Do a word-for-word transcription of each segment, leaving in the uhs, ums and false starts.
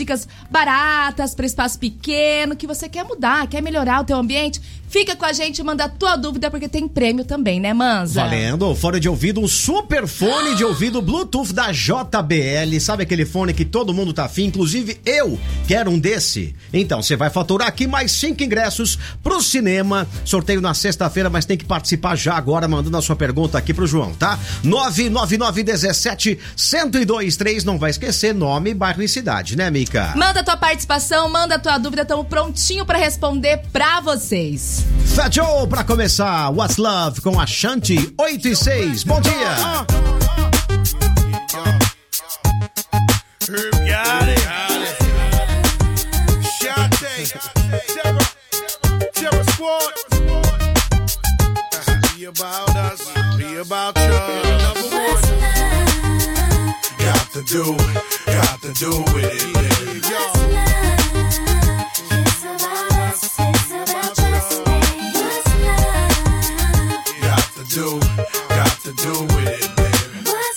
dicas baratas para espaço pequeno, que você quer mudar, quer melhorar o teu ambiente. Fica com a gente, manda a tua dúvida, porque tem prêmio também, né, Manza? Valendo, fone de ouvido, um super fone de ouvido Bluetooth da J B L. Sabe aquele fone que todo mundo tá afim? Inclusive eu quero um desse. Então, você vai faturar aqui mais cinco ingressos pro cinema. Sorteio na sexta-feira, mas tem que participar já agora, mandando a sua pergunta aqui pro João, tá? nove nove nove um sete, um zero dois três, não vai esquecer, nome, bairro e cidade, né, Mica? Manda a tua participação, manda a tua dúvida, estamos prontinho pra responder pra vocês. Fat Joe pra começar, What's Love com a Shanti, oito e seis, bom dia! Got it, got it. Shanti, Terror Squad. Be about us, be about you. Got to do, got to do with it, baby. Do, got to do with it, baby. What's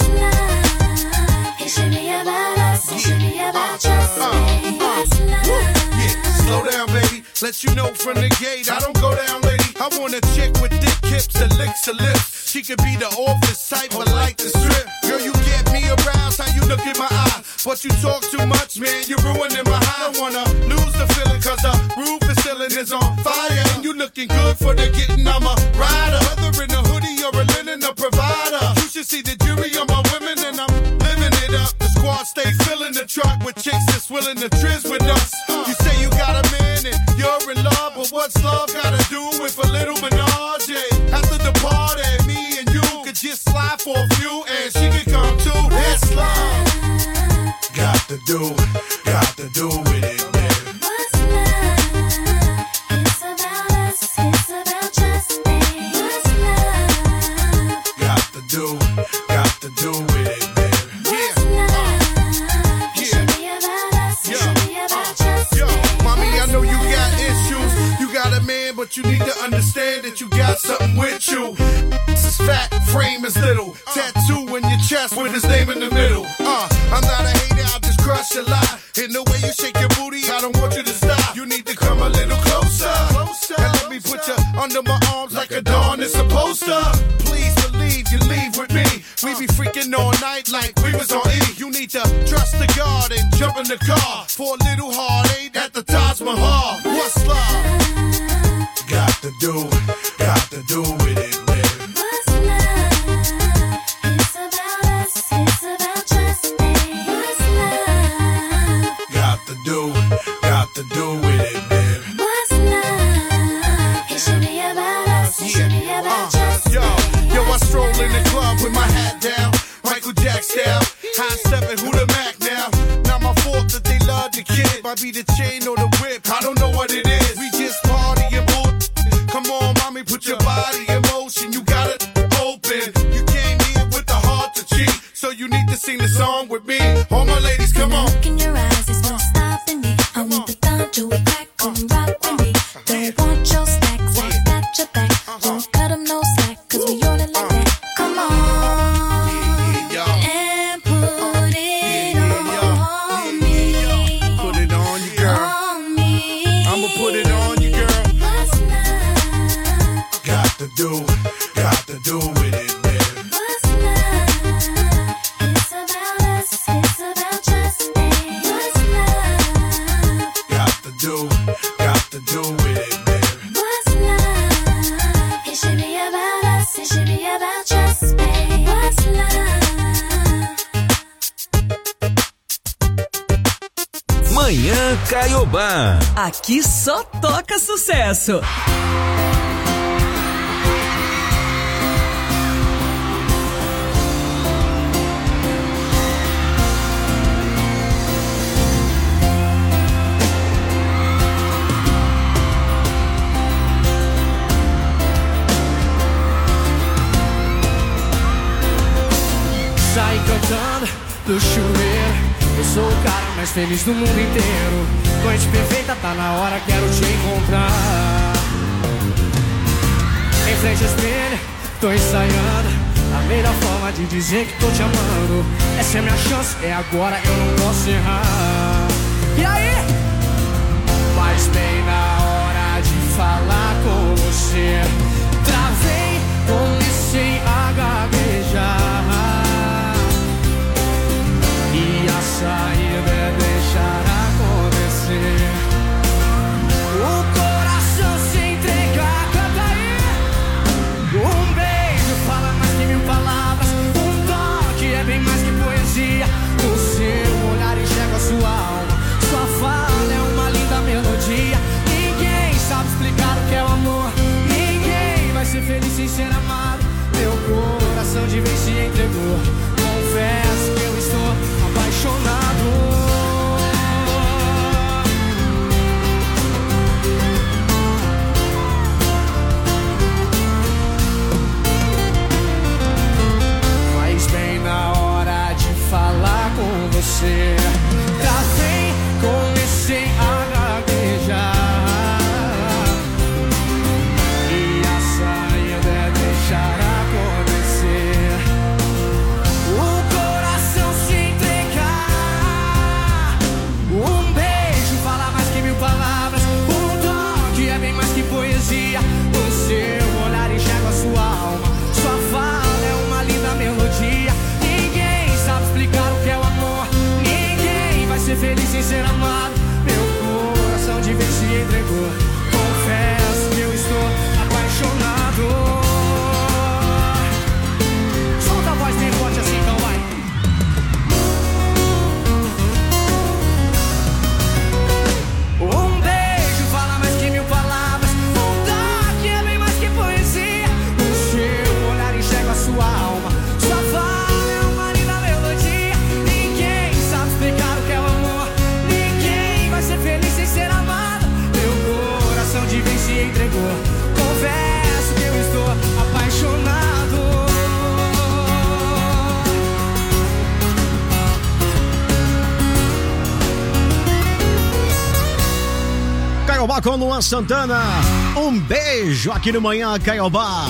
love? It should be about us. It should be about us. What's love? Yeah, slow down, baby. Let you know from the gate, I don't go down, lady. I want a chick with thick hips that licks her lips. She could be the office type, but like the strip. Girl, you get me aroused, how you look in my eye. But you talk too much, man, you're ruining my high. I don't wanna lose the feeling, cause the roof is ceiling is on fire. And you looking good for the getting, I'm a rider. Whether in a hoodie or a linen, a provider. You should see the jury on my women, and I'm living it up. The squad stay filling the truck with chicks that's willing to trizz with us. You say you got a man and you're in love, but what's love gotta do with a little menage? After the party, me and you could just slide for a few, and she could come too. That's love. Got to do, got to do with it, baby. What's love? It's about us. It's about just me. What's love? Got to do, got to do with it, baby. What's love? It should be about us. It should be about just Yo, me. mommy, I know you got issues. You got a man, but you need to understand that you got something with you. This is fat, frame is little. Tattoo in your chest with his name in the middle. Uh, I'm not a hater, I'll just crush your lie. In the way you shake your booty, I don't want you to stop. You need to come a little closer. And let me put you under my arms like a dawn is supposed to. Please believe you leave with me. We be freaking all night like we was on E. You need to trust the God and jump in the car for a little heartache at the Taj Mahal. What's love? Got to do, got to do with it, baby. What's love? It's about us. It's about just me. What's love? Got to do, got to do with it, baby. What's love? It should be about us. It should be about just Yo, me. yo, I stroll in the club with my hat down, Michael Jack style, high stepping, who the Mac now? Not my fault that they love the kid. Might be the chain or the whip, I don't know what it is. We just party and bull. Come on, mommy, put your body in motion. You got it open. You came here with the heart to cheat, so you need to sing the song with me. All my ladies, come on. Look in your eyes, there's no stopping me. I want the thumb to it back, come rock with me. Don't want your stacks, I got your back. Don't cut them no slack, cause we on it like that. Come on, and put it on me. Put it on you, girl. On me. I'ma put it on you, girl. What's love? Got to do, got to do with it, baby. What's love? It's about us. It's about just me. What's love? Got to do, got to do with it, baby. What's love? It should be about us. It should be about just me. What's love? Manhã Caiobá. Aqui só toca sucesso. Sai cantando do chuveiro. Eu sou o cara mais feliz do mundo inteiro. Noite perfeita, tá na hora, quero te encontrar. Em frente ao espelho, tô ensaiando a melhor forma de dizer que tô te amando. Essa é minha chance, é agora, eu não posso errar. E sem gaguejar. E a saída é deixar acontecer, o coração se entregar. Um beijo fala mais que mil palavras, um toque é bem mais que poesia. O seu olhar enxerga a sua alma, sua fala é uma linda melodia. Ninguém sabe explicar o que é o amor, ninguém vai ser feliz sem ser amado. Meu coração de vez se entregou, confesso que eu estou apaixonado. Solta a voz bem forte assim, então vai. Um beijo fala mais que mil palavras, um toque é bem mais que poesia. O seu olhar enxerga a sua alma, sua fala é uma linda melodia. Ninguém sabe explicar o que é o amor, ninguém vai ser feliz sem ser amado. Meu coração de vez se entregou, confesso que eu estou apaixonado. Caiobá com Luan Santana. Um beijo aqui no Manhã Caiobá.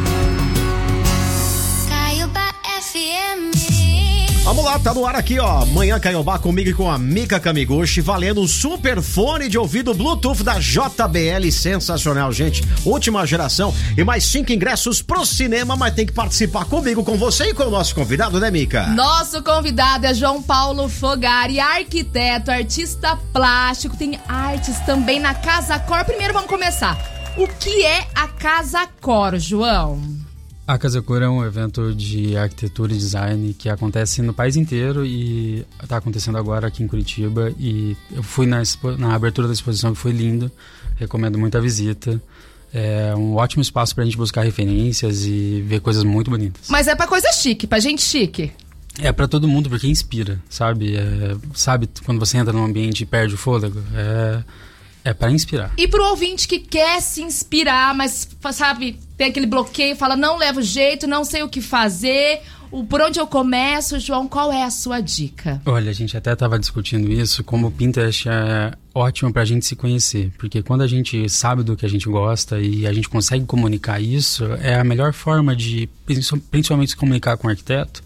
Caiobá F M. Vamos lá, tá no ar aqui, ó. Manhã Caiobá comigo e com a Mika Kamiguchi, valendo um super fone de ouvido Bluetooth da J B L. Sensacional, gente. Última geração. E mais cinco ingressos pro cinema, mas tem que participar comigo, com você e com o nosso convidado, né, Mika? Nosso convidado é João Paulo Fogari, arquiteto, artista plástico, tem artes também na Casa Cor. Primeiro vamos começar. O que é a Casa Cor, João? A Casa Cor é um evento de arquitetura e design que acontece no país inteiro e está acontecendo agora aqui em Curitiba. E eu fui na, expo- na abertura da exposição, que foi lindo, recomendo muito a visita. É um ótimo espaço para a gente buscar referências e ver coisas muito bonitas. Mas é pra coisa chique, pra gente chique. É para todo mundo, porque inspira, sabe? É, sabe quando você entra num ambiente e perde o fôlego? É, é para inspirar. E pro ouvinte que quer se inspirar, mas, sabe, tem aquele bloqueio, fala, não levo jeito, não sei o que fazer, o, por onde eu começo, João, qual é a sua dica? Olha, a gente até estava discutindo isso, como o Pinterest é ótimo pra gente se conhecer, porque quando a gente sabe do que a gente gosta e a gente consegue comunicar isso, é a melhor forma de, principalmente, se comunicar com o arquiteto,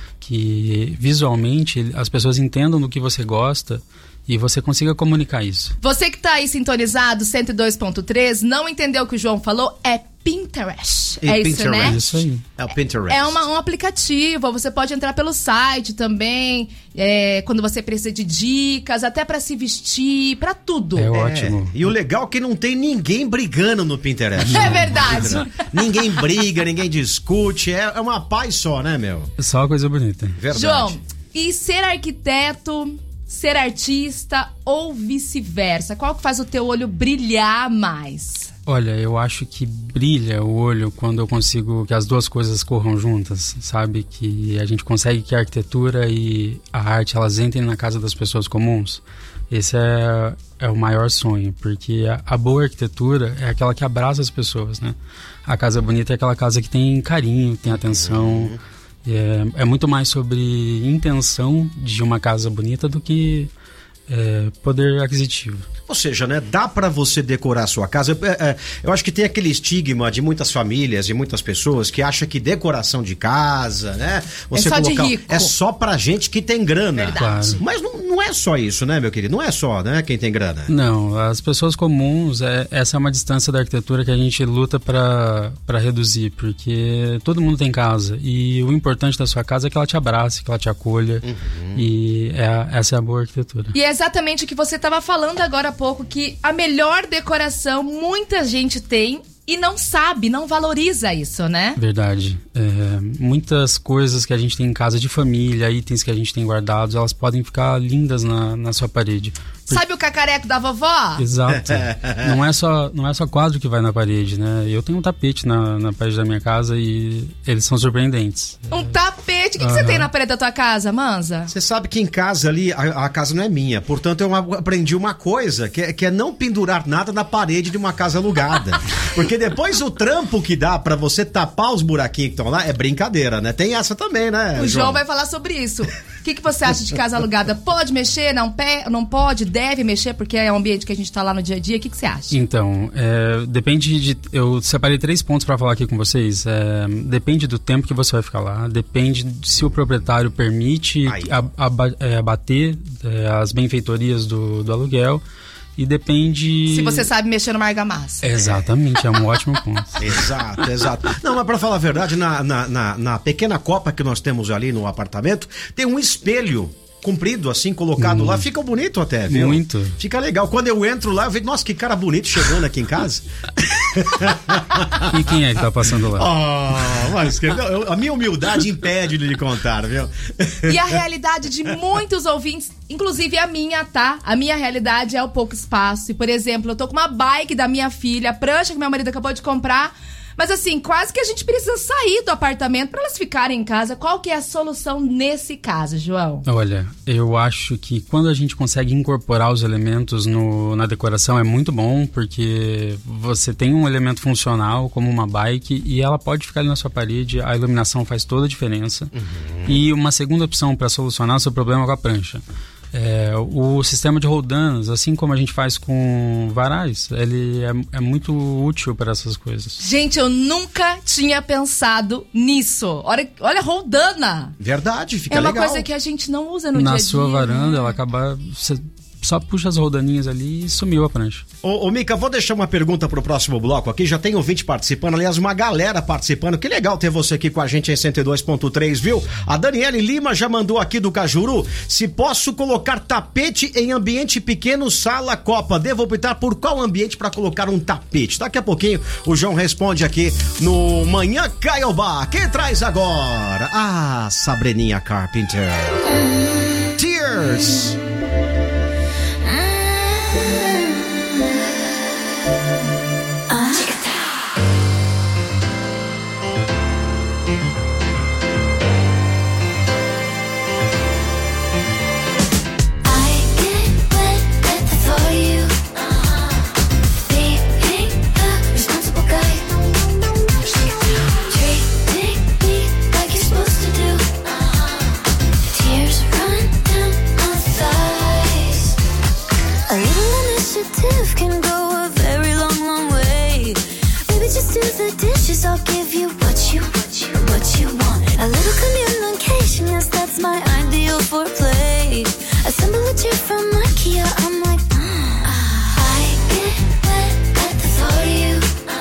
que visualmente as pessoas entendam do que você gosta e você consiga comunicar isso. Você que tá aí sintonizado, cento e dois ponto três, não entendeu o que o João falou? É Pinterest. E é isso, Pinterest. né? É isso aí. É o Pinterest. É uma, um aplicativo, você pode entrar pelo site também, é, quando você precisa de dicas, até pra se vestir, pra tudo. É ótimo. E o legal é que não tem ninguém brigando no Pinterest. É verdade. Ninguém briga, ninguém discute, é é uma paz só, né, meu? Só coisa bonita. Verdade. João, e ser arquiteto, ser artista ou vice-versa? Qual que faz o teu olho brilhar mais? Olha, eu acho que brilha o olho quando eu consigo que as duas coisas corram juntas, sabe? Que a gente consegue que a arquitetura e a arte, elas entrem na casa das pessoas comuns. Esse é, é o maior sonho, porque a, a boa arquitetura é aquela que abraça as pessoas, né? A casa bonita é aquela casa que tem carinho, tem atenção. Uhum. É, é muito mais sobre intenção de uma casa bonita do que é, poder aquisitivo. Ou seja, né, dá pra você decorar a sua casa. É, é, eu acho que tem aquele estigma de muitas famílias e muitas pessoas que acham que decoração de casa, né? Você É só de colocar, rico. é só pra gente que tem grana. Verdade. Claro. Mas não, não é só isso, né, meu querido? Não é só, né, quem tem grana. Não, as pessoas comuns, é, essa é uma distância da arquitetura que a gente luta para para reduzir, porque todo mundo tem casa e o importante da sua casa é que ela te abrace, que ela te acolha, Uhum. e é, essa é a boa arquitetura. E é exatamente o que você estava falando agora há pouco, que a melhor decoração muita gente tem e não sabe, não valoriza isso, né? Verdade. É, muitas coisas que a gente tem em casa de família, itens que a gente tem guardados, elas podem ficar lindas na, na sua parede. Por- Sabe o cacareco da vovó? Exato. não, é só, não é só quadro que vai na parede, né? Eu tenho um tapete na, na parede da minha casa e eles são surpreendentes. Um tapete. O que, que você Aham. tem na parede da tua casa, Manza? Você sabe que em casa ali, a, a casa não é minha. Portanto, eu aprendi uma coisa, que é, que é não pendurar nada na parede de uma casa alugada. Porque depois o trampo que dá pra você tapar os buraquinhos que estão lá é brincadeira, né? Tem essa também, né, O João vai falar sobre isso. O que, que você acha de casa alugada? Pode mexer? Não, pe... não pode? deve mexer porque é um ambiente que a gente tá lá no dia a dia? O que, que você acha? Então, é, depende de... Eu separei três pontos para falar aqui com vocês. É, depende do tempo que você vai ficar lá, depende se o proprietário permite abater é, as benfeitorias do, do aluguel. E depende... Se você sabe mexer no argamassa. Exatamente, é um ótimo ponto. Exato, exato. Não, mas pra falar a verdade, na, na, na, na pequena copa que nós temos ali no apartamento, tem um espelho comprido, assim, colocado hum. lá. Fica bonito até, viu? Muito. Fica legal. Quando eu entro lá, eu vejo, nossa, que cara bonito chegando aqui em casa. E quem é que tá passando lá? Oh, mas que, eu, a minha humildade impede de lhe contar, viu? E a realidade de muitos ouvintes, inclusive a minha, tá? A minha realidade é o pouco espaço. E, por exemplo, eu tô com uma bike da minha filha, a prancha que meu marido acabou de comprar. Mas assim, quase que a gente precisa sair do apartamento para elas ficarem em casa. Qual que é a solução nesse caso, João? Olha, eu acho que quando a gente consegue incorporar os elementos no, na decoração é muito bom, porque você tem um elemento funcional como uma bike e ela pode ficar ali na sua parede, a iluminação faz toda a diferença. Uhum. E uma segunda opção para solucionar o seu problema com a prancha. É, o sistema de roldanas, assim como a gente faz com varais, ele é, é muito útil para essas coisas. Gente, eu nunca tinha pensado nisso. Olha, olha roldana. Verdade, fica legal. É uma legal. coisa que a gente não usa no Na dia a dia. Na sua varanda, ela acaba... Você só puxa as roldaninhas ali e sumiu a prancha. Ô, ô Mica, vou deixar uma pergunta pro próximo bloco aqui. Já tem ouvinte participando, aliás, uma galera participando. Que legal ter você aqui com a gente em cento e dois ponto três, viu? A Daniele Lima já mandou aqui do Cajuru. Se posso colocar tapete em ambiente pequeno, sala, copa, devo optar por qual ambiente para colocar um tapete? Daqui a pouquinho o João responde aqui no Manhã Caiobá. Quem traz agora? Ah, Sabreninha Carpenter. Tears. I'll give you what you, what you, what you want. A little communication, yes, that's my ideal foreplay. Assemble a chair from IKEA, I'm like, mm. I get wet at the thought of you.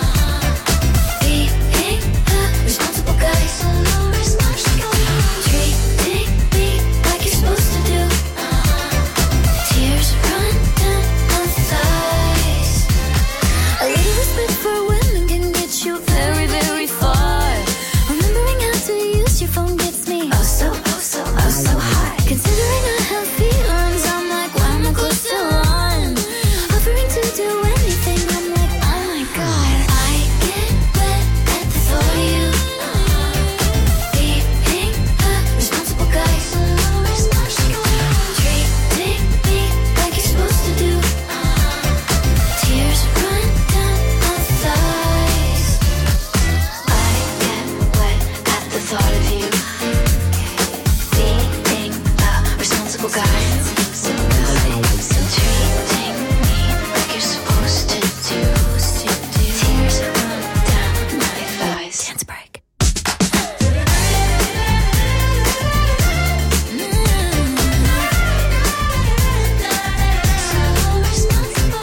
Being a responsible guy, so responsible. Treating me like you're supposed to do. Tears run down my thighs. A little respect for women can get you very, very far. Remembering how to use your phone gets me oh so, oh so, oh so hot. Considering I have feelings, I'm like, why am I close to one? Offering to do anything, I'm like, oh my god. I get wet at the thought of you. Being a responsible guy, so responsible. Treating me like you're supposed to do. Tears run down my thighs. I get wet at the thought of you. Being a responsible guy. Treating me like you're supposed to do. Tears run down my thighs. Dance break. So responsible.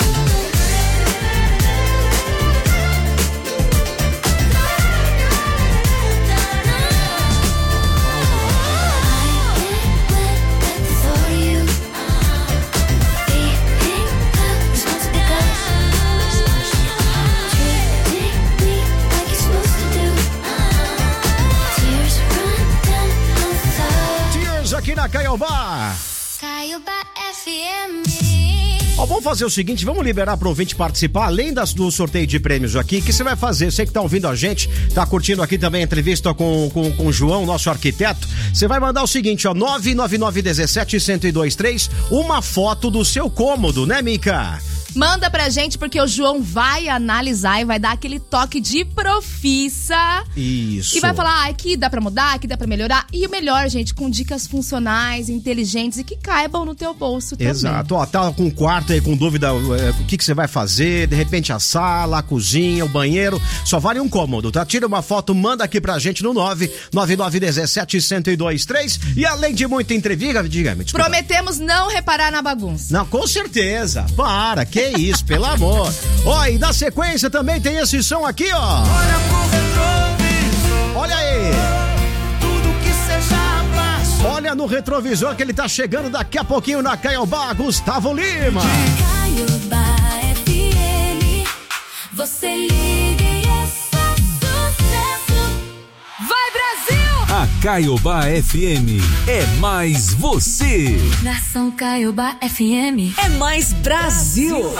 Tears aqui na Caiobá. Caiobá F M. Ó, vamos fazer o seguinte, vamos liberar pro ouvinte participar, além das, do sorteio de prêmios aqui, o que você vai fazer? Você que tá ouvindo a gente, tá curtindo aqui também a entrevista com, com, com o João, nosso arquiteto, você vai mandar o seguinte, ó, nove nove nove um sete um zero dois três, uma foto do seu cômodo, né, Mica? Manda pra gente, porque o João vai analisar e vai dar aquele toque de profissa. Isso. E vai falar, ah, aqui dá pra mudar, aqui dá pra melhorar. E o melhor, gente, com dicas funcionais, inteligentes e que caibam no teu bolso também. Exato. Ó, tá com o quarto aí com dúvida, é, o que que você vai fazer, de repente a sala, a cozinha, o banheiro, só vale um cômodo, tá? Tira uma foto, manda aqui pra gente no nove nove nove um sete um zero dois três. E além de muita entrevista, diga-me. Desculpa. Prometemos não reparar na bagunça. Não, com certeza. Para, que isso, pelo amor. Ó, e na sequência também tem esse som aqui, ó. Olha pro retrovisor. Olha aí. Tudo que cê já passou. Olha no retrovisor que ele tá chegando daqui a pouquinho na Caiobá, Gustavo Lima. Caiobá F M, você liga e é só sucesso. Vai, Brasil! A Caiobá F M é mais você. Nação Caiobá F M. É mais Brasil.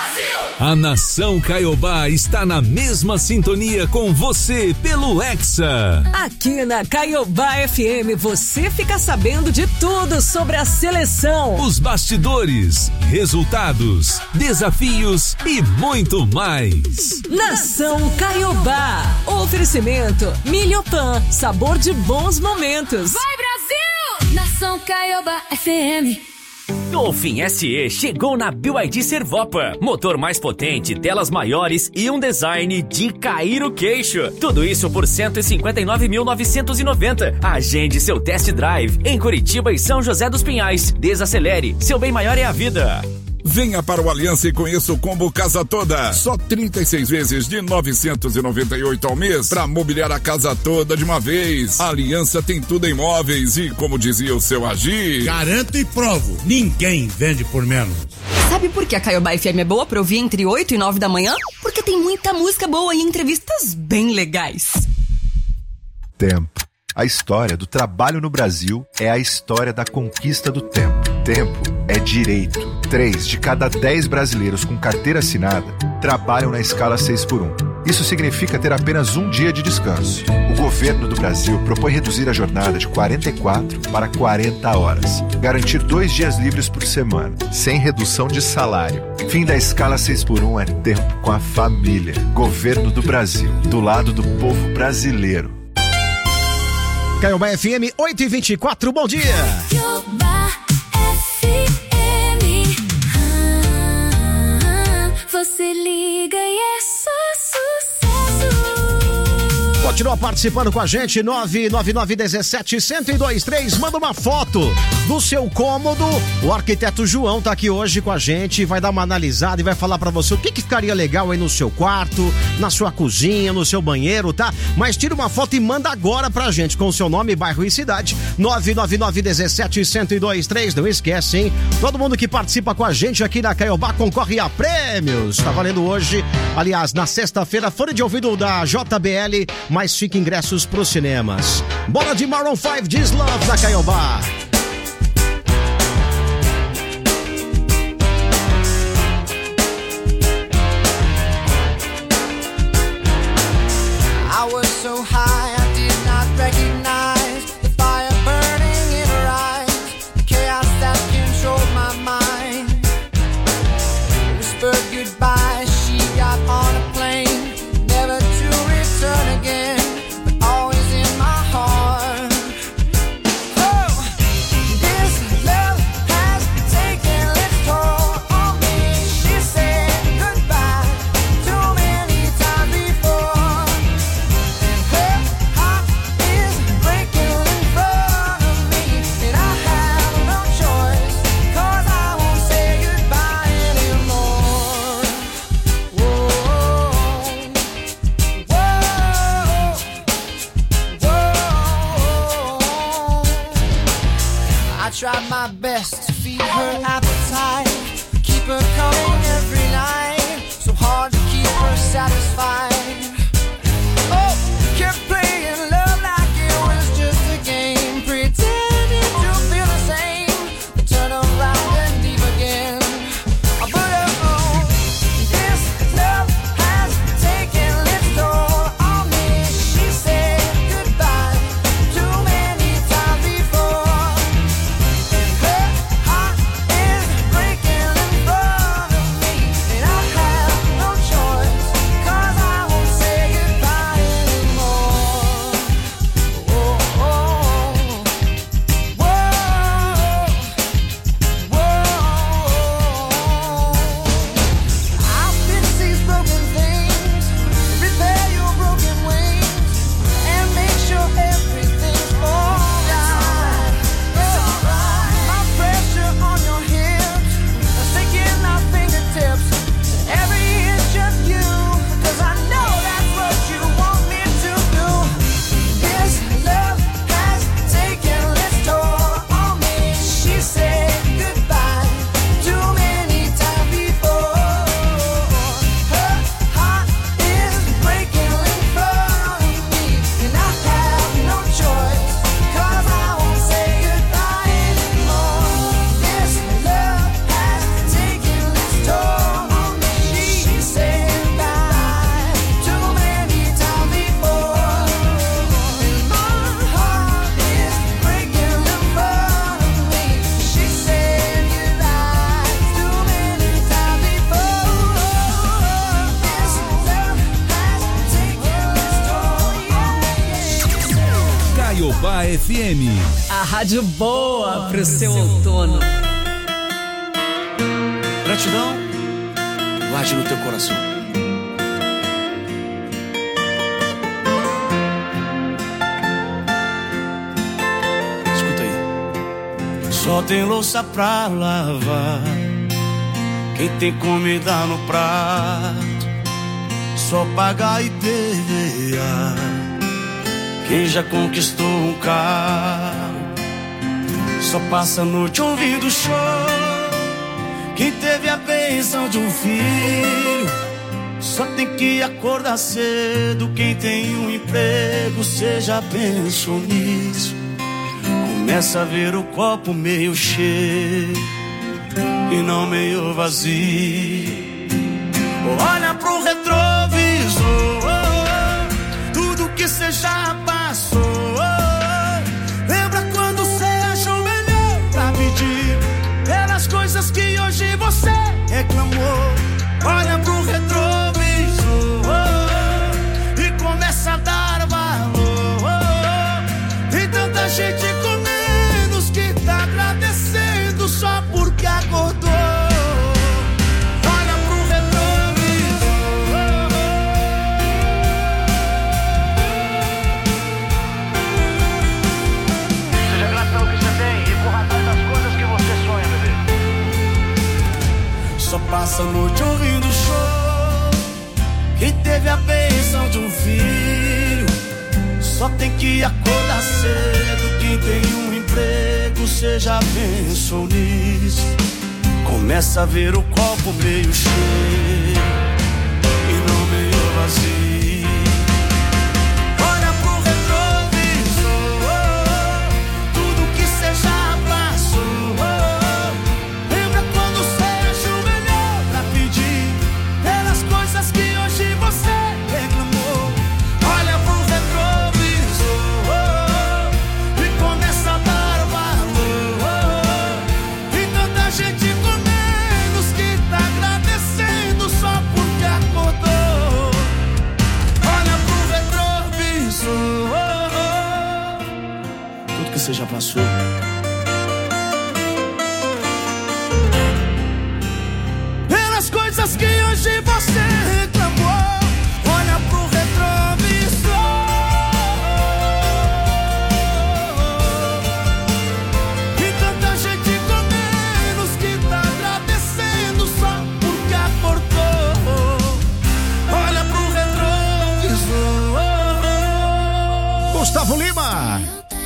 A Nação Caiobá está na mesma sintonia com você pelo Hexa. Aqui na Caiobá F M você fica sabendo de tudo sobre a seleção. Os bastidores, resultados, desafios e muito mais. Nação Caiobá. Oferecimento Milhopan, sabor de bons momentos. Vai, Brasil! Nação Caiobá F M. Dolphin S E chegou na B Y D Servopa. Motor mais potente, telas maiores e um design de cair o queixo. Tudo isso por cento e cinquenta e nove mil novecentos e noventa. Agende seu test drive em Curitiba e São José dos Pinhais. Desacelere, seu bem maior é a vida. Venha para o Aliança e conheça o combo Casa Toda. Só trinta e seis vezes de novecentos e noventa e oito ao mês para mobiliar a casa toda de uma vez. A Aliança tem tudo em móveis e, como dizia o seu Agir, garanto e provo, ninguém vende por menos. Sabe por que a Caiobá F M é boa pra ouvir entre oito e nove da manhã? Porque tem muita música boa e entrevistas bem legais. Tempo. A história do trabalho no Brasil é a história da conquista do tempo. Tempo é direito. Três de cada dez brasileiros com carteira assinada trabalham na escala seis por um. Isso significa ter apenas um dia de descanso. O governo do Brasil propõe reduzir a jornada de quarenta e quatro para quarenta horas. Garantir dois dias livres por semana, sem redução de salário. Fim da escala seis por um é tempo com a família. Governo do Brasil, do lado do povo brasileiro. Caiobá F M oito e vinte e quatro, bom dia! Caiobá F M. Ah, você liga e é só sucesso. Continua participando com a gente, nove nove nove um sete um zero dois três. Manda uma foto do seu cômodo. O arquiteto João tá aqui hoje com a gente, vai dar uma analisada e vai falar pra você o que, que ficaria legal aí no seu quarto, na sua cozinha, no seu banheiro, tá? Mas tira uma foto e manda agora pra gente com o seu nome, bairro e cidade. nove nove nove um sete um zero dois três. Não esquece, hein? Todo mundo que participa com a gente aqui na Caiobá concorre a prêmios. Tá valendo hoje, aliás, na sexta-feira, fone de ouvido da J B L, mais cinco ingressos pros cinemas. Bola de Maroon five, This Love da Caiobá. I was so high I did not recognize the fire burning in her eyes, the chaos that controlled my mind. Whispered goodbye, she got on a plane, never to return again. Tried my best to feed her appetite, keep her coming every night, so hard to keep her satisfied. Oh, kept playing love like it was just a game, pretending to feel the same, but turn around and leave again. But oh, this love has taken its toll on me. She said goodbye too many times before. Her heart is F M. A rádio boa pro seu outono. Gratidão, guarde no teu coração. Escuta aí. Só tem louça pra lavar, quem tem comida no prato, só pagar e deveria. Quem já conquistou um carro, só passa a noite ouvindo show. Quem teve a bênção de um filho, só tem que acordar cedo. Quem tem um emprego, cê já pensou nisso? Começa a ver o copo meio cheio e não meio vazio. Olha pro retrovisor, tudo que cê já passou. Lembra quando cê achou melhor pra pedir pelas coisas que hoje você reclamou? Olha pro retrovisor e começa a dar valor. Tem tanta gente com menos que tá agradecendo só porque acordou. Só passa a noite ouvindo show. Quem teve a bênção de um filho, só tem que acordar cedo. Quem tem um emprego, cê já pensou nisso? Começa a ver o copo meio cheio e não meio vazio. Olha pro retrovisor, tudo que cê já passou. Que hoje você reclamou. Olha pro retrovisor e começa a dar valor. Tem tanta gente com menos que tá agradecendo só porque acordou. Olha pro retrovisor, tudo que você já passou. Pelas coisas que hoje você reclamou. Olha pro retrovisor. E tanta gente com menos que tá agradecendo só porque acordou. Olha pro retrovisor. Gustavo Lima.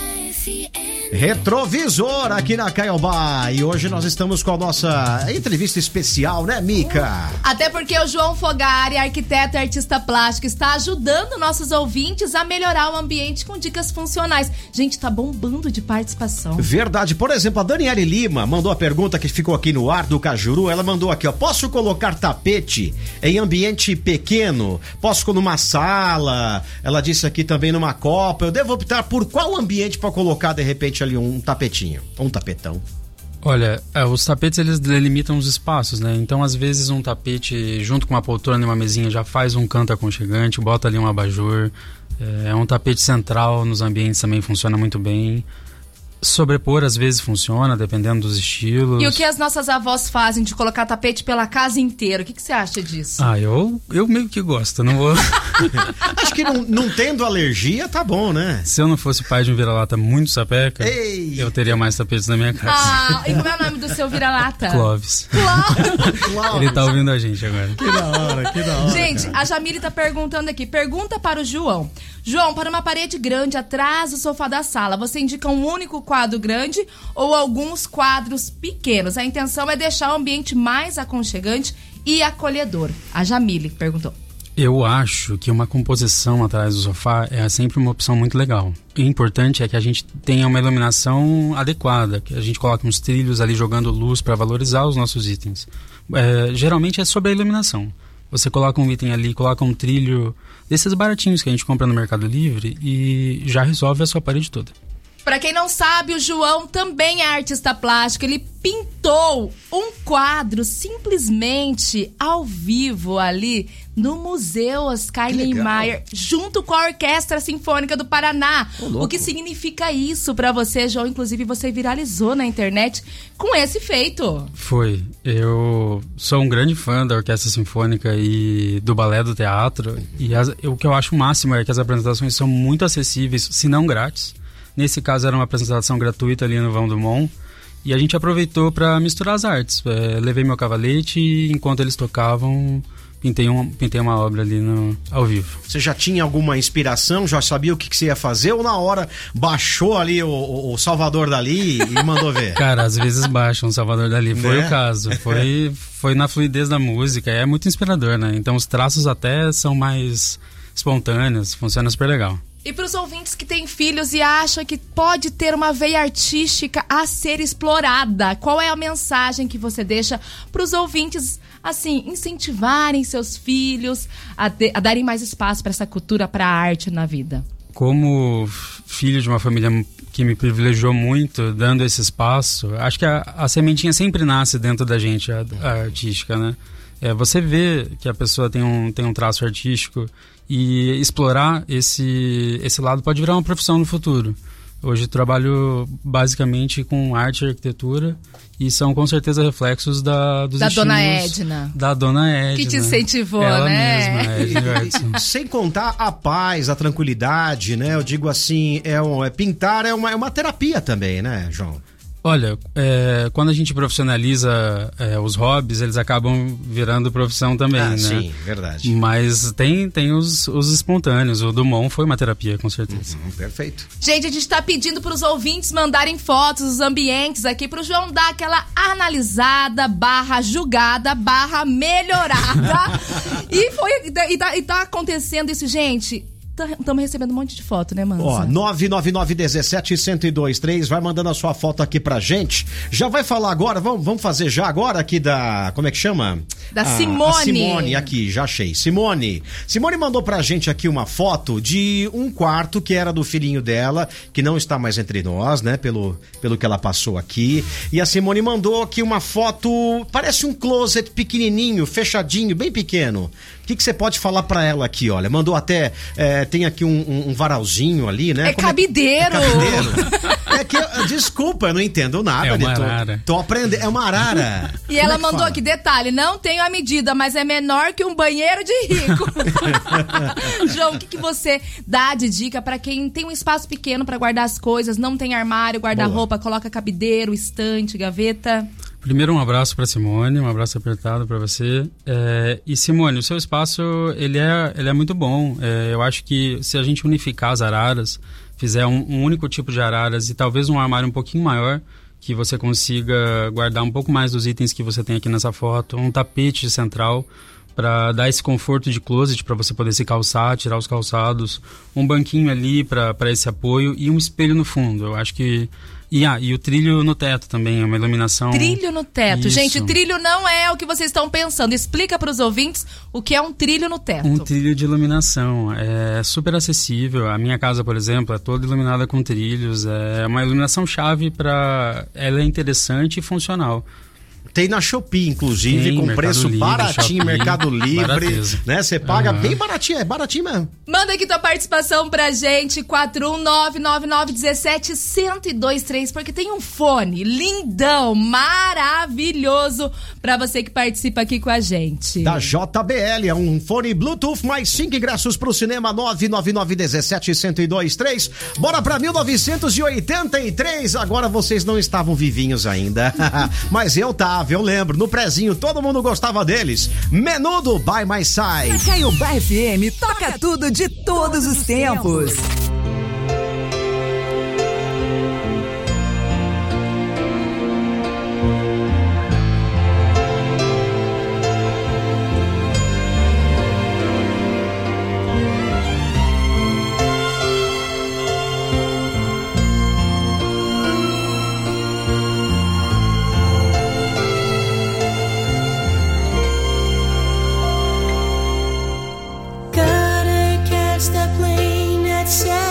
Retrovisor aqui na Caiobá. E hoje nós estamos com a nossa entrevista especial, né, Mica? Até porque o João Fogari, arquiteto e artista plástico, está ajudando nossos ouvintes a melhorar o ambiente com dicas funcionais. Gente, tá bombando de participação. Verdade. Por exemplo, a Daniele Lima mandou a pergunta que ficou aqui no ar do Cajuru. Ela mandou aqui, ó: posso colocar tapete em ambiente pequeno? Posso numa sala? Ela disse aqui também numa copa. Eu devo optar por qual ambiente para colocar, de repente, ali um tapetinho, um tapetão? Olha, é, os tapetes eles delimitam os espaços, né? Então, às vezes, um tapete junto com uma poltrona e uma mesinha já faz um canto aconchegante, bota ali um abajur. É, um tapete central nos ambientes também funciona muito bem. Sobrepor às vezes funciona, dependendo dos estilos. E o que as nossas avós fazem de colocar tapete pela casa inteira? O que, que você acha disso? Ah, eu, eu meio que gosto, não vou... Acho que não, não tendo alergia, tá bom, né? Se eu não fosse pai de um vira-lata muito sapeca, Ei. eu teria mais tapetes na minha casa. Ah, e como é o nome do seu vira-lata? Clóvis. Clóvis. Ele tá ouvindo a gente agora. Que da hora, que da hora. Gente, cara. a Jamile tá perguntando aqui. Pergunta para o João. João, para uma parede grande atrás do sofá da sala, você indica um único quadro grande ou alguns quadros pequenos? A intenção é deixar o ambiente mais aconchegante e acolhedor. A Jamile perguntou. Eu acho que uma composição atrás do sofá é sempre uma opção muito legal. O importante é que a gente tenha uma iluminação adequada, que a gente coloque uns trilhos ali jogando luz para valorizar os nossos itens. É, geralmente é sobre a iluminação. Você coloca um item ali, coloca um trilho desses baratinhos que a gente compra no Mercado Livre e já resolve a sua parede toda. Pra quem não sabe, o João também é artista plástico. Ele pintou um quadro simplesmente ao vivo ali no Museu Oscar Niemeyer, junto com a Orquestra Sinfônica do Paraná. Oh, o que significa isso pra você, João? Inclusive, você viralizou na internet com esse feito. Foi. Eu sou um grande fã da Orquestra Sinfônica e do balé do teatro. E as, o que eu acho o máximo é que as apresentações são muito acessíveis, se não grátis. Nesse caso era uma apresentação gratuita ali no Vão Dumont. E a gente aproveitou para misturar as artes. É, levei meu cavalete e enquanto eles tocavam, pintei, um, pintei uma obra ali no, ao vivo. Você já tinha alguma inspiração? Já sabia o que, que você ia fazer? Ou na hora baixou ali o, o, o Salvador Dali e mandou ver? Cara, às vezes baixam o Salvador Dali. Foi né? o caso. Foi, foi na fluidez da música. É muito inspirador, né? Então os traços até são mais espontâneos. Funciona super legal. E para os ouvintes que têm filhos e acham que pode ter uma veia artística a ser explorada, qual é a mensagem que você deixa para os ouvintes, assim, incentivarem seus filhos a, de, a darem mais espaço para essa cultura, para a arte na vida? Como filho de uma família que me privilegiou muito, dando esse espaço, acho que a, a sementinha sempre nasce dentro da gente, a, a artística, né? É, você vê que a pessoa tem um, tem um traço artístico e explorar esse, esse lado pode virar uma profissão no futuro. Hoje eu trabalho basicamente com arte e arquitetura e são com certeza reflexos da, dos da Dona estímulos Edna. Da Dona Edna. Que te incentivou, Ela né? mesma, Edna Edson. Sem contar a paz, a tranquilidade, né? Eu digo assim, é, um, é pintar é uma, é uma terapia também, né, João? Olha, é, quando a gente profissionaliza é, os hobbies, eles acabam virando profissão também, ah, né? Sim, verdade. Mas tem, tem os, os espontâneos. O Dumont foi uma terapia, com certeza. Uhum, perfeito. Gente, a gente tá pedindo pros ouvintes mandarem fotos dos ambientes aqui pro João dar aquela analisada, barra julgada, barra melhorada. e, foi, e, tá, e tá acontecendo isso, gente... Estamos recebendo um monte de foto, né, Mansa? Ó, nove nove nove um sete, um zero dois três, vai mandando a sua foto aqui pra gente. Já vai falar agora, vamos, vamos fazer já agora aqui da, como é que chama? Da ah, Simone. A Simone, aqui, já achei. Simone. Simone mandou pra gente aqui uma foto de um quarto que era do filhinho dela, que não está mais entre nós, né, pelo, pelo que ela passou aqui. E a Simone mandou aqui uma foto, parece um closet pequenininho, fechadinho, bem pequeno. O que, que você pode falar pra ela aqui, olha? Mandou até, é, tem aqui um, um, um varalzinho ali, né? É Como cabideiro. É, é cabideiro. É que, desculpa, eu não entendo nada. É uma tô, arara. Tô aprendendo, é uma arara. E Como ela é que mandou fala? aqui, detalhe, não tenho a medida, mas é menor que um banheiro de rico. João, o que, que você dá de dica pra quem tem um espaço pequeno pra guardar as coisas, não tem armário, guarda-roupa, coloca cabideiro, estante, gaveta? Primeiro, um abraço para Simone, um abraço apertado para você. É, e Simone, o seu espaço ele é, ele é muito bom. É, eu acho que se a gente unificar as araras, fizer um, um único tipo de araras e talvez um armário um pouquinho maior, que você consiga guardar um pouco mais dos itens que você tem aqui nessa foto, um tapete central para dar esse conforto de closet para você poder se calçar, tirar os calçados, um banquinho ali para esse apoio e um espelho no fundo. Eu acho que E, ah, e o trilho no teto também, uma iluminação... Trilho no teto. Isso. Gente, trilho não é o que vocês estão pensando. Explica para os ouvintes o que é um trilho no teto. Um trilho de iluminação. É super acessível. A minha casa, por exemplo, é toda iluminada com trilhos. É uma iluminação chave para... Ela é interessante e funcional. Tem na Shopee, inclusive, Tem, com Mercado preço Livre, baratinho, Shopee, Mercado Livre, barateza. né? Você paga Uhum. bem baratinho, é baratinho mesmo. Manda aqui tua participação pra gente, quatro um nove nove nove um sete um zero dois três, porque tem um fone lindão, maravilhoso, pra você que participa aqui com a gente. Da J B L, é um fone Bluetooth, mais cinco ingressos pro cinema, nove nove nove um sete um zero dois três. Bora pra mil novecentos e oitenta e três, agora vocês não estavam vivinhos ainda, mas eu tava, eu lembro, no prezinho todo mundo gostava deles. Menudo by my side. Na Caiobá F M, toca tudo de todos os tempos. That plane at seven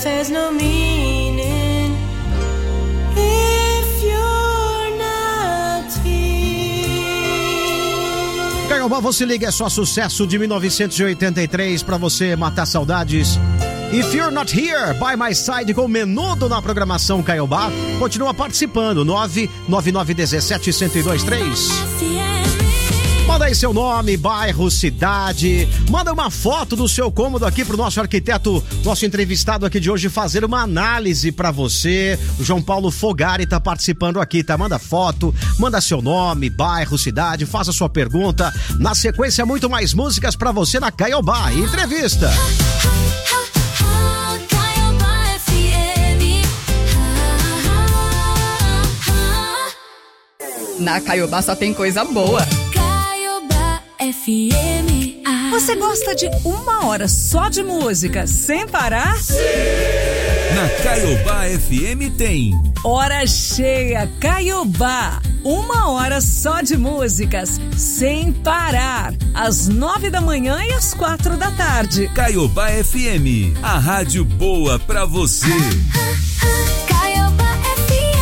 life has no meaning if you're not here. Caiobá, você liga, é só sucesso de mil novecentos e oitenta e três pra você matar saudades. If You're Not Here, By My Side, com Menudo na programação Caiobá. Continua participando, nove nove nove um sete, um zero dois três. Manda aí seu nome, bairro, cidade. Manda uma foto do seu cômodo aqui pro nosso arquiteto, nosso entrevistado aqui de hoje, fazer uma análise pra você. O João Paulo Fogari tá participando aqui, tá? Manda foto, manda seu nome, bairro, cidade, faça sua pergunta. Na sequência, muito mais músicas pra você na Caiobá. Entrevista. Na Caiobá só tem coisa boa. Caiobá F M. Você gosta de uma hora só de música sem parar? Sim! Na Caiobá F M tem Hora Cheia Caiobá. Uma hora só de músicas sem parar. Às nove da manhã e às quatro da tarde. Caiobá F M, a rádio boa pra você. Caiobá F M.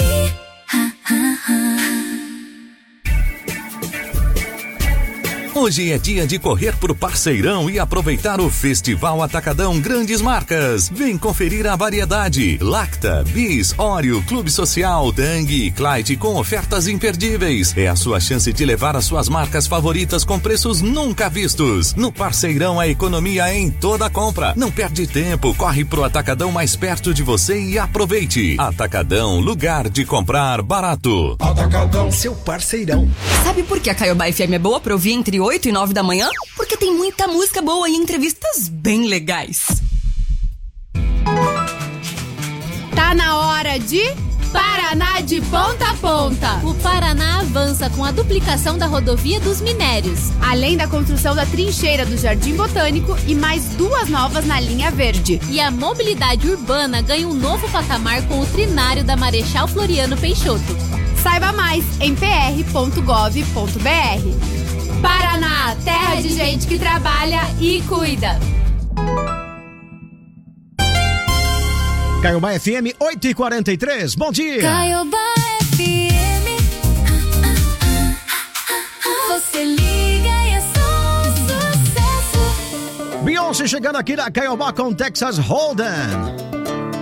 Hoje é dia de correr pro Parceirão e aproveitar o Festival Atacadão Grandes Marcas. Vem conferir a variedade. Lacta, Bis, Oreo, Clube Social, Tang e Clyde com ofertas imperdíveis. É a sua chance de levar as suas marcas favoritas com preços nunca vistos. No Parceirão, a economia é em toda compra. Não perde tempo, corre pro Atacadão mais perto de você e aproveite. Atacadão, lugar de comprar barato. Atacadão, seu parceirão. Sabe por que a Caiobá F M é boa pra ouvir entre oito e nove da manhã? Porque tem muita música boa e entrevistas bem legais. Tá na hora de Paraná de ponta a ponta. O Paraná avança com a duplicação da rodovia dos Minérios, além da construção da trincheira do Jardim Botânico e mais duas novas na linha verde. E a mobilidade urbana ganha um novo patamar com o trinário da Marechal Floriano Peixoto. Saiba mais em p r ponto gov ponto b r. Paraná, terra de gente que trabalha e cuida. Caiobá F M oito e quarenta e três, bom dia. Caiobá F M. Você liga e é só um sucesso. Beyoncé chegando aqui na Caiobá com Texas Hold'em.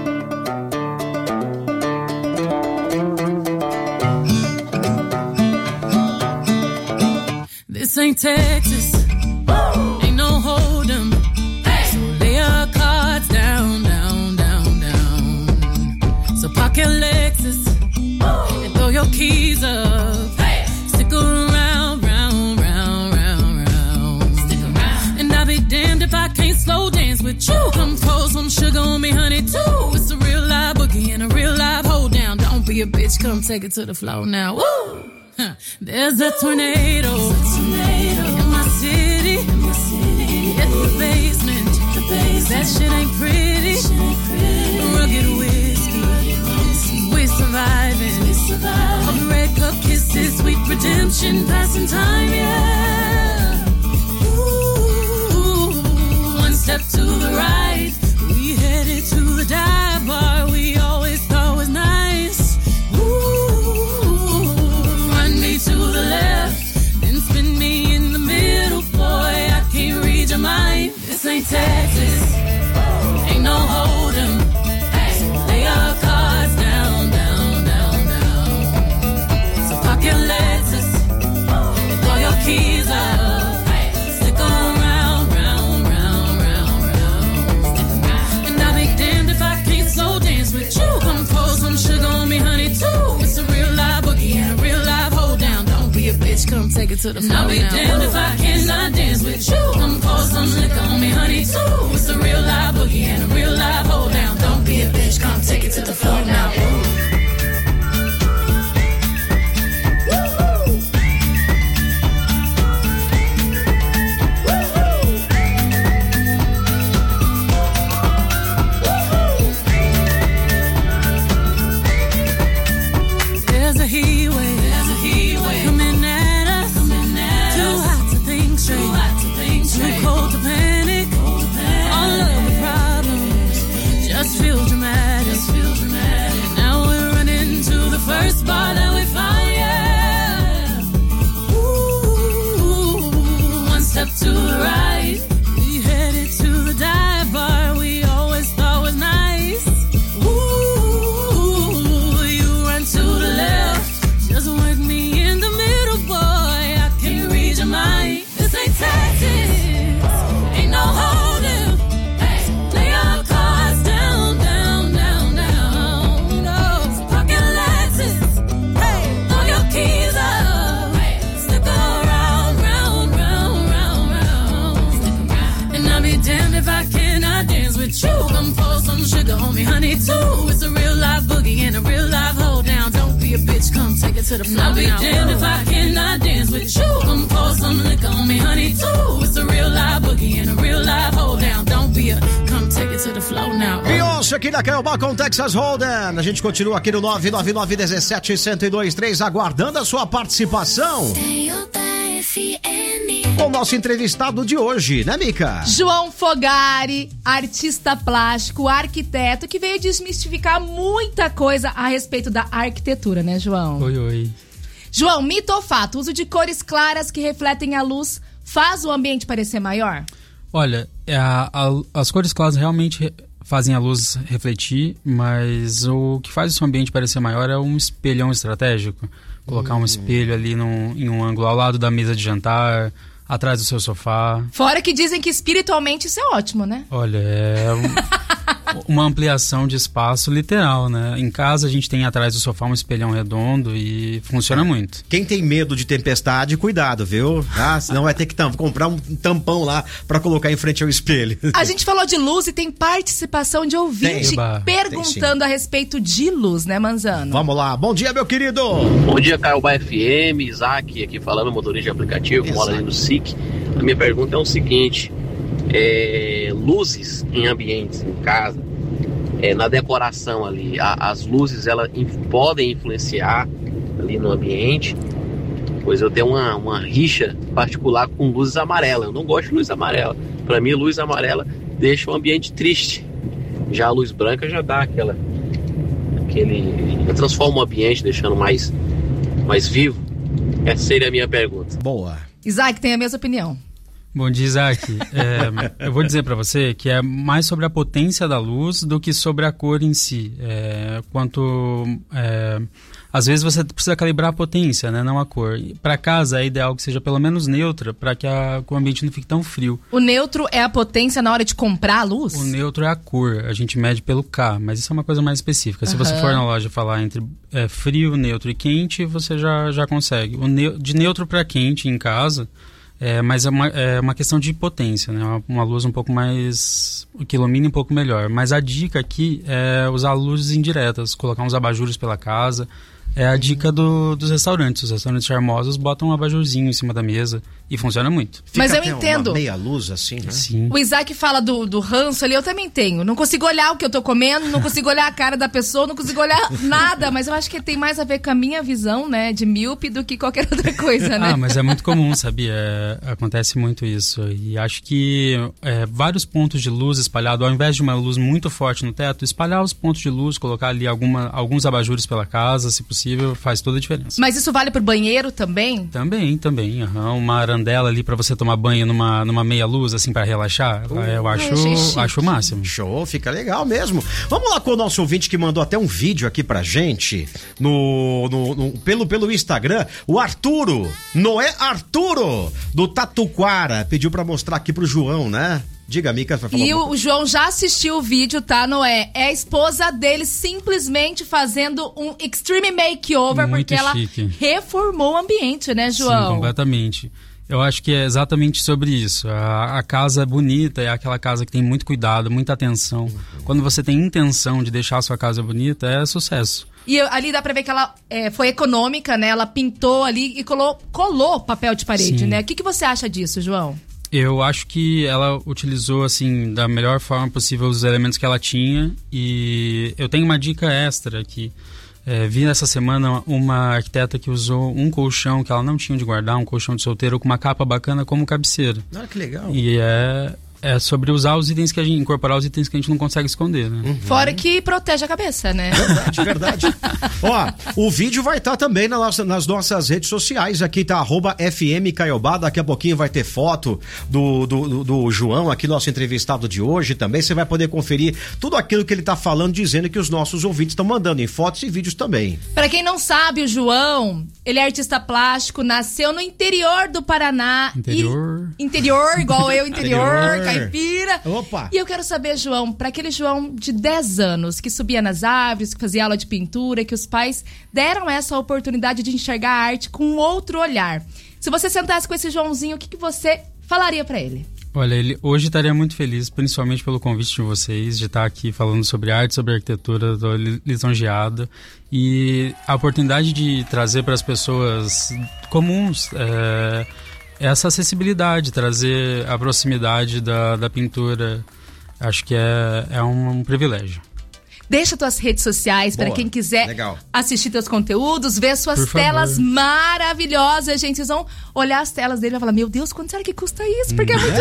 This ain't Texas, Woo! Ain't no hold'em, hey! So lay your cards down, down, down, down. So park your Lexus, Woo! And throw your keys up, hey! Stick around, round, round, round, round. Stick around. And I'll be damned if I can't slow dance with you. Come pour some sugar on me, honey, too. It's a real live boogie and a real live hold down. Don't be a bitch, come take it to the floor now, woo! There's a tornado, There's a tornado in my city. In my city. Hit the basement. the basement. That shit ain't pretty. Shit ain't pretty. Rugged whiskey. whiskey. We're surviving. We're surviving. All the red cup kisses, sweet redemption, passing time, yeah. Ooh, one step to the right, we headed to the dive bar we always thought was nice. To the left, then spin me in the middle, boy, I can't read your mind. This ain't Texas, ain't no hold'em, so lay your cards down, down, down, down. So park your Lexus, and throw your keys up, stick around, round, round, round, round. And I'll be damned if I can't slow dance with you. Come pour some sugar on me, honey, too. It's a real live boogie and a real live hold down. Be a bitch, come take it to the floor. I'll be now. Damned if I cannot dance with you. Come pour some liquor on me, honey, too. It's a real live boogie and a real live hold down. Don't be a bitch, come take it to the floor now. Ooh. Too cold to panic, if I cannot dance with you. Come pour some sugar on me, honey, too. It's a real life boogie and a real life hold down. Don't be a bitch, come take it to the floor. I'll be damned if I cannot dance with you. Come pour some liquor on me, honey, too. It's a real life boogie and a real life hold down. Don't be a, come take it to the floor now. Beyoncé aqui na Caiobá com Texas Hold'em. A gente continua aqui no nove nove nove um sete um zero dois três aguardando a sua participação. Com o nosso entrevistado de hoje, né, Mica? João Fogari, artista plástico, arquiteto, que veio desmistificar muita coisa a respeito da arquitetura, né, João? Oi, oi. João, mito ou fato? O uso de cores claras que refletem a luz faz o ambiente parecer maior? Olha, a, a, as cores claras realmente re, fazem a luz refletir, mas o que faz o seu ambiente parecer maior é um espelhão estratégico. Colocar hum. um espelho ali num, em um ângulo ao lado da mesa de jantar, atrás do seu sofá. Fora que dizem que espiritualmente isso é ótimo, né? Olha, é um, uma ampliação de espaço literal, né? Em casa a gente tem atrás do sofá um espelhão redondo e funciona muito. Quem tem medo de tempestade, cuidado, viu? Ah, senão vai ter que tam- comprar um tampão lá pra colocar em frente ao espelho. A gente falou de luz e tem participação de ouvinte Tem. perguntando Tem, a respeito de luz, né, Manzano? Vamos lá. Bom dia, meu querido. Bom dia, Caiobá F M, Isaac aqui falando, motorista de aplicativo, que mora ali no S I C. A minha pergunta é o seguinte, é, luzes em ambientes, em casa, é, na decoração ali, a, as luzes elas in, podem influenciar ali no ambiente, pois eu tenho uma, uma rixa particular com luzes amarelas, eu não gosto de luz amarela, para mim luz amarela deixa o ambiente triste, já a luz branca já dá aquela, aquele, transforma o ambiente deixando mais, mais vivo. Essa seria a minha pergunta. Boa. Isaac tem a mesma opinião. Bom dia, Isaac. É, eu vou dizer para você que é mais sobre a potência da luz do que sobre a cor em si. É, quanto é, às vezes você precisa calibrar a potência, né, não a cor. Para casa é ideal que seja pelo menos neutra, para que, que o ambiente não fique tão frio. O neutro é a potência na hora de comprar a luz? O neutro é a cor, a gente mede pelo K, mas isso é uma coisa mais específica. Se uhum. você for na loja falar entre é, frio, neutro e quente, você já, já consegue. O ne- de neutro para quente em casa, é, mas é uma, é uma questão de potência, né? Uma, uma luz um pouco mais, que ilumine um pouco melhor. Mas a dica aqui é usar luzes indiretas, colocar uns abajures pela casa. É a dica do, dos restaurantes. Os restaurantes charmosos botam um abajurzinho em cima da mesa e funciona muito. Mas eu entendo. Uma meia luz assim, né? Sim. O Isaac fala do, do ranço ali, eu também tenho. Não consigo olhar o que eu tô comendo, não consigo olhar a cara da pessoa, não consigo olhar nada. Mas eu acho que tem mais a ver com a minha visão, né, de míope do que qualquer outra coisa, né? Ah, mas é muito comum, sabia? É, acontece muito isso. E acho que é, vários pontos de luz espalhados, ao invés de uma luz muito forte no teto, espalhar os pontos de luz, colocar ali alguma, alguns abajures pela casa, se possível, faz toda a diferença. Mas isso vale pro banheiro também? Também, também. Uhum. Uma arandela ali pra você tomar banho numa, numa meia luz, assim, pra relaxar. Uh, eu acho, acho o máximo. Show, fica legal mesmo. Vamos lá com o nosso ouvinte que mandou até um vídeo aqui pra gente no, no, no, pelo, pelo Instagram. O Arturo, Noé Arturo, do Tatuquara, pediu pra mostrar aqui pro João, né? Diga, Mica, vai falar. E o, o João já assistiu o vídeo, tá, Noé? É a esposa dele simplesmente fazendo um extreme makeover, muito porque ela chique. Reformou o ambiente, né, João? Sim, completamente. Eu acho que é exatamente sobre isso. A, a casa bonita é aquela casa que tem muito cuidado, muita atenção. Uhum. Quando você tem intenção de deixar a sua casa bonita, é sucesso. E ali dá pra ver que ela é, foi econômica, né? Ela pintou ali e colou, colou papel de parede, Sim. né? O que, que você acha disso, João? Eu acho que ela utilizou, assim, da melhor forma possível os elementos que ela tinha. E eu tenho uma dica extra aqui. É, vi essa semana uma arquiteta que usou um colchão que ela não tinha de guardar, um colchão de solteiro com uma capa bacana como cabeceira. Ah, que legal. E é... É sobre usar os itens que a gente... Incorporar os itens que a gente não consegue esconder, né? Uhum. Fora que protege a cabeça, né? Verdade, verdade. Ó, o vídeo vai estar tá também na nossa, nas nossas redes sociais. Aqui tá arroba F M Caiobá. Daqui a pouquinho vai ter foto do, do, do, do João, aqui nosso entrevistado de hoje também. Você vai poder conferir tudo aquilo que ele tá falando, dizendo que os nossos ouvintes estão mandando em fotos e vídeos também. Pra quem não sabe, o João, ele é artista plástico, nasceu no interior do Paraná. Interior. E, interior, igual eu, interior. Interior. Caipira. Opa. E eu quero saber, João, para aquele João de dez anos que subia nas árvores, que fazia aula de pintura, que os pais deram essa oportunidade de enxergar a arte com um outro olhar. Se você sentasse com esse Joãozinho, o que, que você falaria pra ele? Olha, ele hoje estaria muito feliz, principalmente pelo convite de vocês, de estar aqui falando sobre arte, sobre arquitetura. Estou lisonjeado. E a oportunidade de trazer para as pessoas comuns é, essa acessibilidade, trazer a proximidade da, da pintura, acho que é, é um, um privilégio. Deixa tuas redes sociais para quem quiser Legal. assistir teus conteúdos, ver suas Por favor. telas maravilhosas, gente. Vocês vão olhar as telas dele e vai falar, meu Deus, quanto será que custa isso? Porque é muito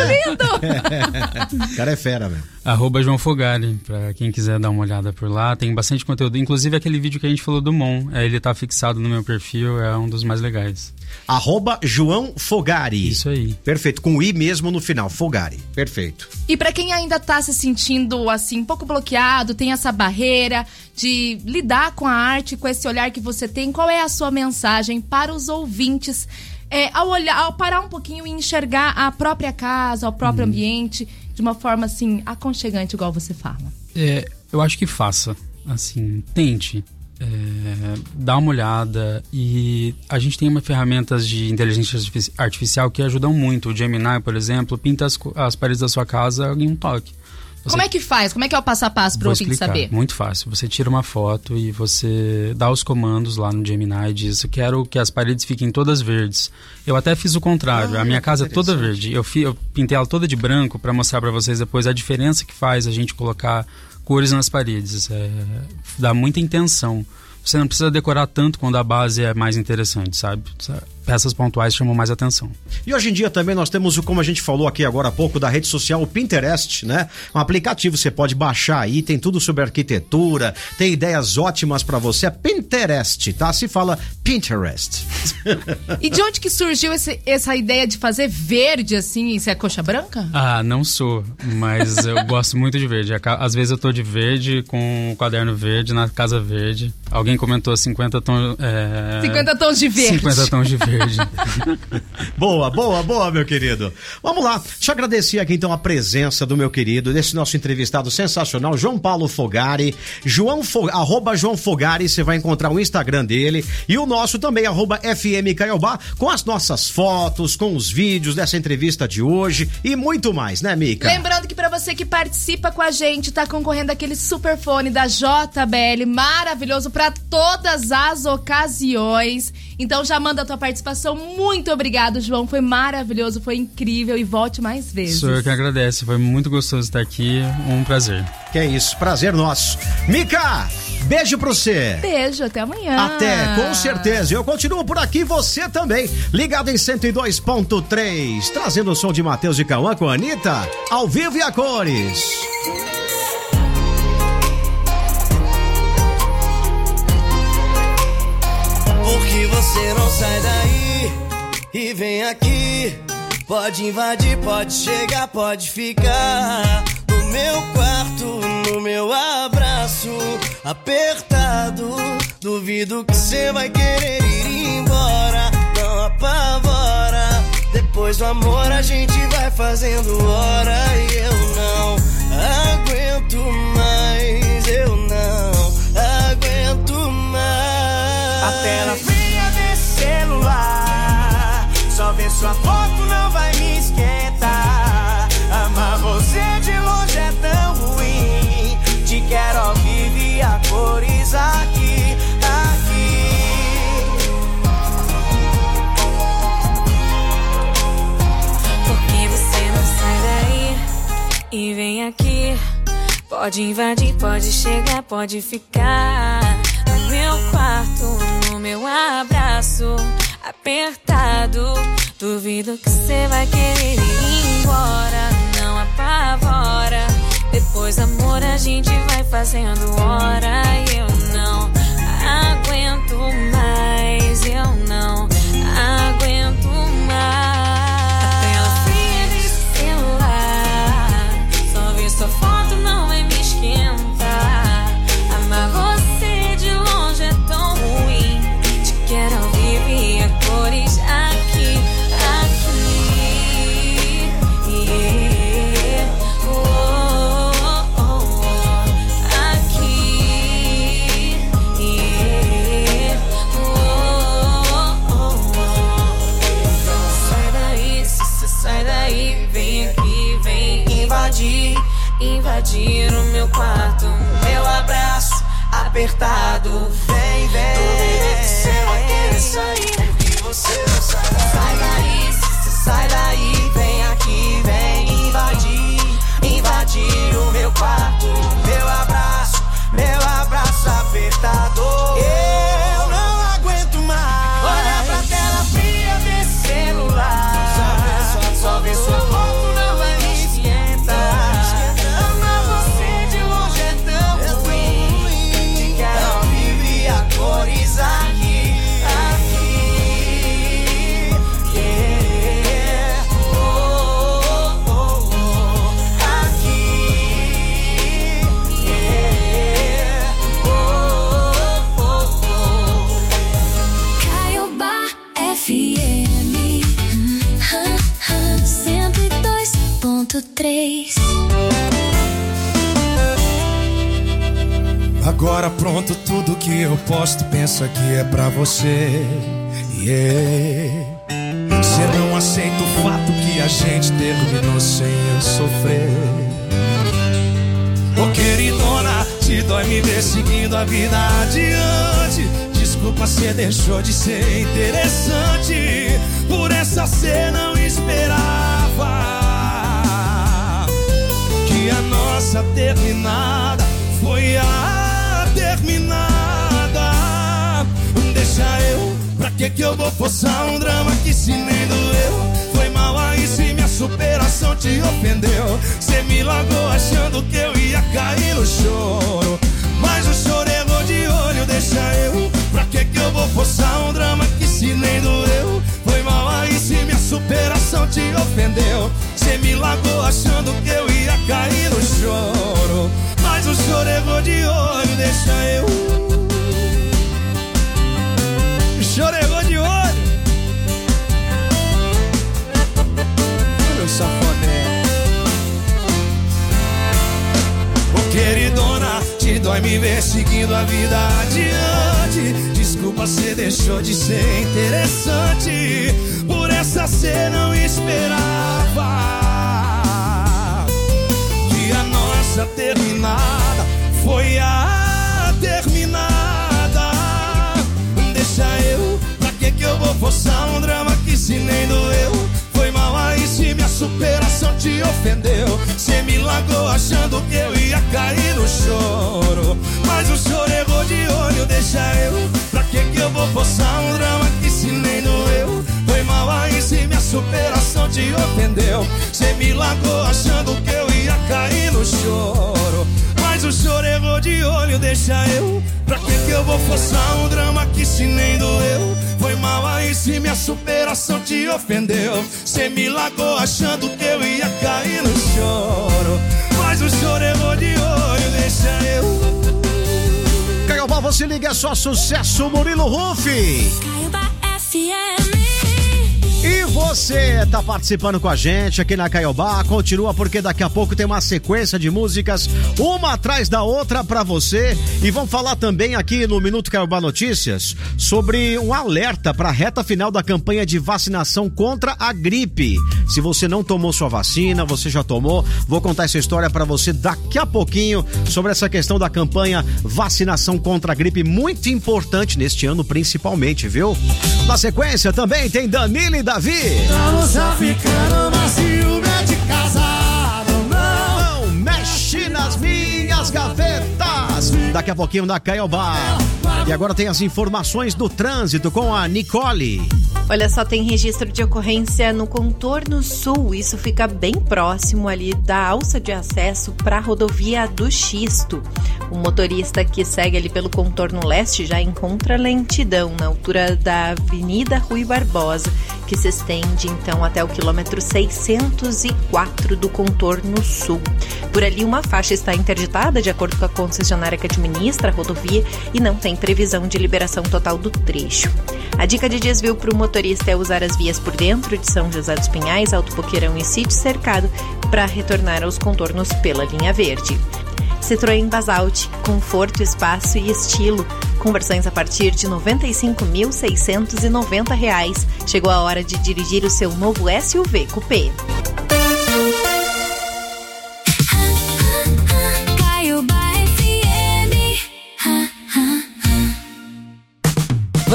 lindo! O cara é fera, velho. Arroba João Fogari, pra quem quiser dar uma olhada por lá. Tem bastante conteúdo. Inclusive aquele vídeo que a gente falou do Mon. É, ele tá fixado no meu perfil, é um dos mais legais. Arroba João Fogari. Isso aí. Perfeito, com I mesmo no final, Fogari. Perfeito. E pra quem ainda tá se sentindo, assim, um pouco bloqueado, tem essa barreira de lidar com a arte, com esse olhar que você tem, qual é a sua mensagem para os ouvintes? É, ao olhar, ao parar um pouquinho e enxergar a própria casa, o próprio Hum. ambiente, de uma forma, assim, aconchegante, igual você fala. É, eu acho que faça. Assim, tente. É, dá uma olhada. E a gente tem uma ferramentas de inteligência artifici- artificial que ajudam muito. O Gemini, por exemplo, pinta as, co- as paredes da sua casa em um toque. Você- Como é que faz? Como é que é o passo a passo para o Vou ouvinte explicar. saber? Muito fácil. Você tira uma foto e você dá os comandos lá no Gemini e diz: eu quero que as paredes fiquem todas verdes. Eu até fiz o contrário. Ah, a minha casa é toda interessante. verde. Eu, fi, eu pintei ela toda de branco para mostrar para vocês depois a diferença que faz a gente colocar cores nas paredes. É, dá muita intenção. Você não precisa decorar tanto quando a base é mais interessante, sabe? Peças pontuais chamam mais atenção. E hoje em dia também nós temos, o como a gente falou aqui agora há pouco, da rede social, o Pinterest, né? Um aplicativo você pode baixar aí, tem tudo sobre arquitetura, tem ideias ótimas pra você. É Pinterest, tá? Se fala Pinterest. E de onde que surgiu esse- essa ideia de fazer verde, assim, e ser coxa branca? Ah, não sou, mas eu gosto muito de verde. Aca- Às vezes eu tô de verde, com o caderno verde, na casa verde. Alguém comentou cinquenta tons... É... cinquenta tons de verde. cinquenta tons de verde. Boa, boa, boa, meu querido. Vamos lá, deixa eu agradecer aqui então a presença do meu querido, desse nosso entrevistado sensacional, João Paulo Fogari. João Fo... arroba João Fogari, você vai encontrar o Instagram dele. E o nosso também, arroba F M Caiobá, com as nossas fotos, com os vídeos dessa entrevista de hoje e muito mais, né, Mica? Lembrando que pra você que participa com a gente, tá concorrendo aquele superfone da J B L, maravilhoso pra todas as ocasiões. Então já manda a tua participação. Muito obrigado, João. Foi maravilhoso, foi incrível e volte mais vezes. Sou eu que agradeço. Foi muito gostoso estar aqui. Um prazer. Que é isso, prazer nosso. Mica, beijo pra você. Beijo, até amanhã. Até, com certeza. Eu continuo por aqui, você também. Ligado em cento e dois ponto três, trazendo o som de Matheus e Cauã com a Anitta, ao vivo e a cores. Por que você não sai daí e vem aqui? Pode invadir, pode chegar, pode ficar no meu quarto, no meu abraço apertado. Duvido que você vai querer ir embora. Não apavora. Depois do amor a gente vai fazendo hora e eu não aguento mais, eu não aguento mais. A tela fria desse celular, só ver sua foto não vai me esquentar. Amar você de longe é tão ruim, te quero ao vivo e a cores aqui, aqui. Por que você não sai daí e vem aqui? Pode invadir, pode chegar, pode ficar no meu quarto, no meu abraço apertado. Duvido que você vai querer ir embora. Não apavora. Depois amor a gente vai fazendo hora e eu não aguento mais, eu não aguento mais. A tela fria desse celular, só ver sua foto não vai me esquentar. Amar você de longe é tão ruim, te quero ao vivo e a cores aqui, aqui. Yeah. Oh, oh, oh, aqui. invadir o meu quarto. Meu abraço apertado, vem, vem. Duvido que você vai querer sair, porque você não sai daí. Sai daí, cê sai daí, vem aqui, vem invadir, invadir o meu quarto. Meu abraço, meu abraço apertado. Eu não aguento mais. Olha pra tela fria desse celular. Só vê, só, só vê sua foto, não vai me esquentar. Amar você de longe é tão ruim. Te quero ao vivo e a cores aqui, aqui. Yeah. Oh, oh, oh, oh. Aqui. Yeah. Oh, oh, oh. Caiobá F M cento e dois ponto três. Agora pronto, tudo que eu posto, pensa que é pra você. Yeah. Cê não aceita o fato que a gente terminou sem eu sofrer. Ô queridona, te dói me ver seguindo a vida adiante. Desculpa, cê deixou de ser interessante. Por essa cê não esperava que a nossa terminada foi a terminada. Deixa eu, pra que que eu vou forçar um drama que se nem doeu? Foi mal aí se minha superação te ofendeu. Cê me largou achando que eu ia cair no choro, mas o choro errou de olho. Deixa eu, pra que que eu vou forçar um drama que se nem doeu? Foi mal aí se minha superação te ofendeu. Cê me largou achando que eu ia cair no choro, mas o choro errou de olho. Deixa eu, o choro errou de olho. Meu safoné. Ô queridona, te dói me ver seguindo a vida adiante. Desculpa, cê deixou de ser interessante. Por essa cê não esperava que a nossa terminada foi a terminada. Deixa eu, pra que que eu vou forçar um drama que se nem doeu? Foi mal aí se minha superação te ofendeu. Cê me largou achando que eu ia cair no choro, mas o choro errou de olho. Deixa eu, pra que que eu vou forçar um drama que se nem doeu? Foi mal aí se minha superação te ofendeu. Cê me largou achando que eu ia cair no choro, mas o choro errou de olho. Deixa eu, pra que que eu vou forçar um drama que se nem doeu? Foi mal aí se minha superação te ofendeu. Cê me largou achando que eu ia cair no choro, mas o choro errou de olho. Deixa eu. Caiobá, você liga, é só sucesso, Murilo Rufi. Caiobá F M. E você tá participando com a gente aqui na Caiobá, continua porque daqui a pouco tem uma sequência de músicas, uma atrás da outra pra você. E vamos falar também aqui no Minuto Caiobá Notícias sobre um alerta pra reta final da campanha de vacinação contra a gripe. Se você não tomou sua vacina, você já tomou, vou contar essa história pra você daqui a pouquinho sobre essa questão da campanha vacinação contra a gripe, muito importante neste ano principalmente, viu? Na sequência também tem Danilo e Davi. Estamos ficando macio, de casado, não. Não mexe nas minhas gavetas. Daqui a pouquinho na Caiobá. E agora tem as informações do trânsito com a Nicole. Olha só, tem registro de ocorrência no contorno sul. Isso fica bem próximo ali da alça de acesso para a rodovia do Xisto. O motorista que segue ali pelo contorno leste já encontra lentidão na altura da Avenida Rui Barbosa, que se estende então até o quilômetro seiscentos e quatro do contorno sul. Por ali uma faixa está interditada de acordo com a concessionária que administra a rodovia e não tem previsão de liberação total do trecho. A dica de desvio para o motorista é usar as vias por dentro de São José dos Pinhais, Alto Boqueirão e Sítio Cercado para retornar aos contornos pela linha verde. Citroën Basalt, conforto, espaço e estilo. Conversões a partir de noventa e cinco mil seiscentos e noventa reais. Chegou a hora de dirigir o seu novo S U V Coupé.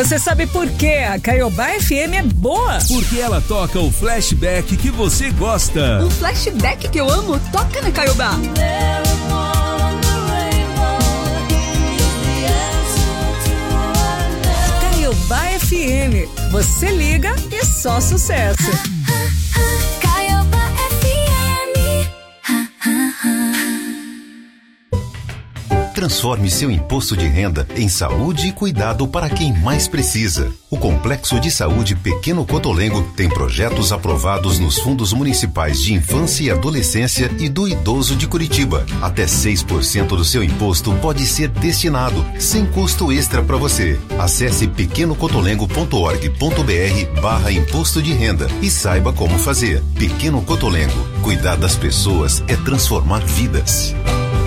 Você sabe por que a Caiobá F M é boa? Porque ela toca o flashback que você gosta. Um flashback que eu amo toca na Caiobá. Caiobá F M. Você liga e só sucesso. Caiobá F M. Transforme seu imposto de renda em saúde e cuidado para quem mais precisa. O Complexo de Saúde Pequeno Cotolengo tem projetos aprovados nos fundos municipais de infância e adolescência e do idoso de Curitiba. Até seis por cento do seu imposto pode ser destinado, sem custo extra para você. Acesse pequenocotolengo.org.br barra imposto de renda e saiba como fazer. Pequeno Cotolengo. Cuidar das pessoas é transformar vidas.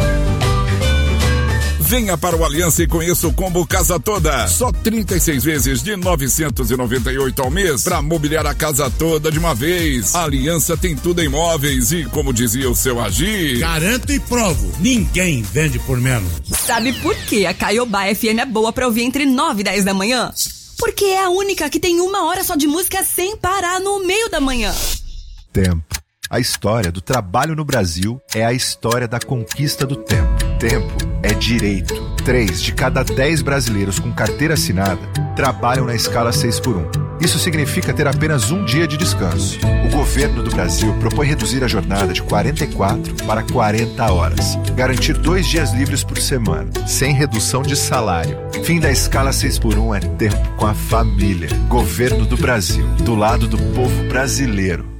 Venha para o Aliança e conheça o combo Casa Toda. Só trinta e seis vezes de novecentos e noventa e oito ao mês para mobiliar a casa toda de uma vez. A Aliança tem tudo em móveis e, como dizia o seu Agir, garanto e provo, ninguém vende por menos. Sabe por que a Caiobá F M é boa pra ouvir entre nove e dez da manhã? Porque é a única que tem uma hora só de música sem parar no meio da manhã. Tempo. A história do trabalho no Brasil é a história da conquista do tempo. Tempo é direito. Três de cada dez brasileiros com carteira assinada trabalham na escala seis por um. Isso significa ter apenas um dia de descanso. O governo do Brasil propõe reduzir a jornada de quarenta e quatro para quarenta horas. Garantir dois dias livres por semana, sem redução de salário. Fim da escala seis por um é tempo com a família. Governo do Brasil, do lado do povo brasileiro.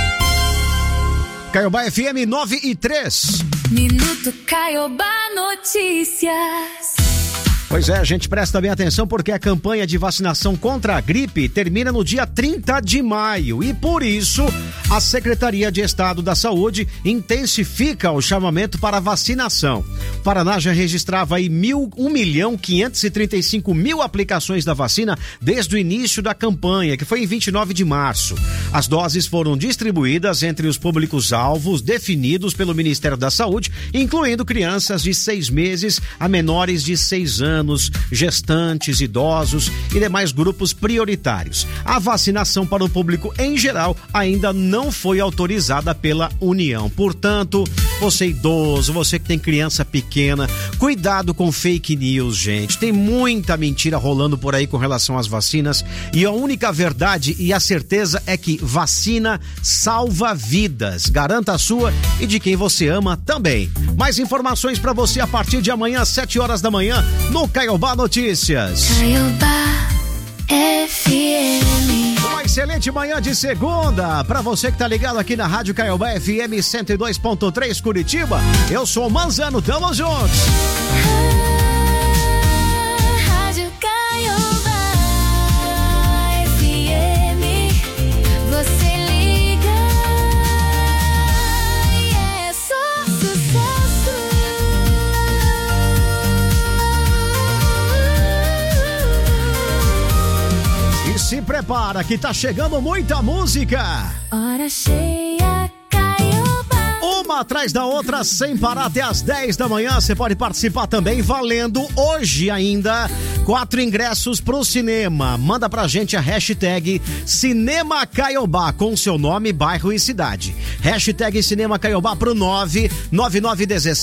Caiobá F M nove e três. Minuto Caiobá Notícias. Pois é, gente, presta bem atenção porque a campanha de vacinação contra a gripe termina no dia trinta de maio e por isso a Secretaria de Estado da Saúde intensifica o chamamento para vacinação. O Paraná já registrava aí mil, um milhão quinhentos e trinta e cinco mil aplicações da vacina desde o início da campanha, que foi em vinte e nove de março. As doses foram distribuídas entre os públicos-alvos definidos pelo Ministério da Saúde, incluindo crianças de seis meses a menores de seis anos. Gestantes, idosos e demais grupos prioritários. A vacinação para o público em geral ainda não foi autorizada pela União. Portanto, você idoso, você que tem criança pequena, cuidado com fake news, gente. Tem muita mentira rolando por aí com relação às vacinas e a única verdade e a certeza é que vacina salva vidas. Garanta a sua e de quem você ama também. Mais informações para você a partir de amanhã, às sete horas da manhã, no Caiobá Notícias. Caiobá F M. Uma excelente manhã de segunda para você que tá ligado aqui na Rádio Caiobá F M cento e dois ponto três Curitiba. Eu sou o Manzano, tamo juntos. Rádio Caiobá F M. Você liga e é só sucesso. Se prepara que tá chegando muita música. Hora cheia, Caiobá. Uma atrás da outra, sem parar até as dez da manhã. Você pode participar também, valendo hoje ainda quatro ingressos pro cinema. Manda pra gente a hashtag Cinema Caiobá com seu nome, bairro e cidade. Hashtag Cinema Caiobá pro nove nove nove um